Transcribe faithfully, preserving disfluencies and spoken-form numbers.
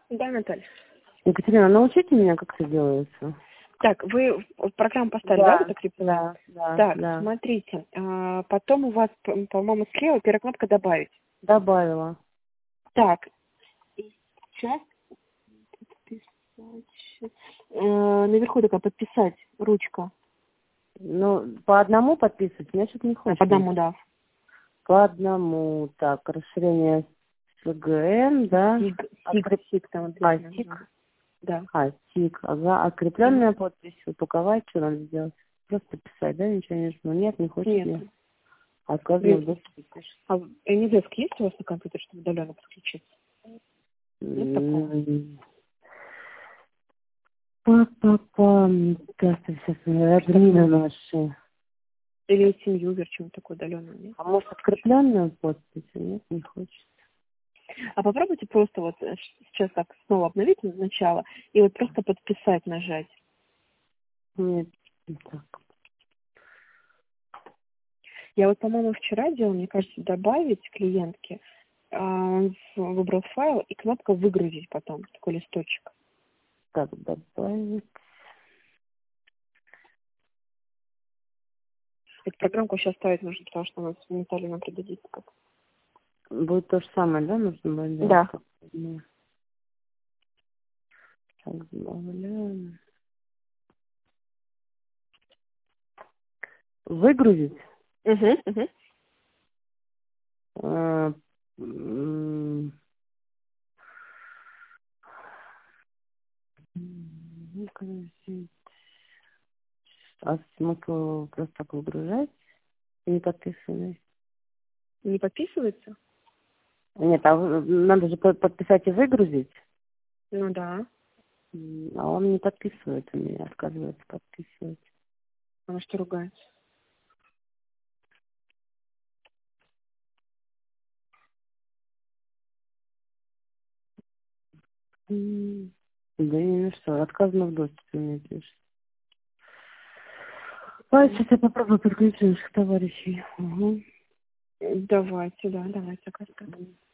Да, Наталья. Екатерина, научите меня, как это делается? Так, вы программу поставили, Да, да, вот так, да, да, Так, да. смотрите, а, потом у вас, по- по-моему, слева первая кнопка «Добавить». Добавила. Так, и сейчас подписать. Э, наверху такая «Подписать» ручка. Ну, по одному подписывать, меня что-то не А, хочет. по одному, да. По одному. Так, расширение с ГН, да? Сиг, сиг, Откреп- сиг там А, обязательно. СИК. Да. А, СИК, ага. Мгм. Открепленная подпись, упаковать, что надо сделать? Просто подписать, да? Ничего не жму. Нет, не хочет Нет. мне. Отказано в Вы- доступе пишет. А Anydesk есть у вас на компьютере, чтобы удаленно подключиться? Нет такого? М, Па-па-па. Так, сейчас админы наши. Или TeamViewer, чем-то такое удаленное, нет? А может, открепленную подпись? Нет, не хочет. А попробуйте просто вот э, ш- сейчас так снова обновить сначала и вот просто подписать нажать. Нет, не так. Я вот, по-моему, вчера делала, мне кажется, добавить клиентке, а, он в- выбрал файл и кнопка выгрузить потом, такой листочек. Так, добавить. Эту программку сейчас ставить нужно, потому что она Наталья нам придадит. Как. Будет то же самое, да, нужно будет делать? Да. Как? Ну, так, добавляем. Выгрузить. Угу, угу. А, м, выгрузить. А смысл просто так выгружать? И не подписанный? Не подписывается? Нет, а вы- надо же под- подписать и выгрузить. Ну да. М, А он не подписывает, у меня отказывается подписывать. Она что ругается? М, Да ни на что, отказано в доступе мне пишет. А, сейчас я попробую подключить наших товарищей. Угу. Давайте, да, давайте, так оставим.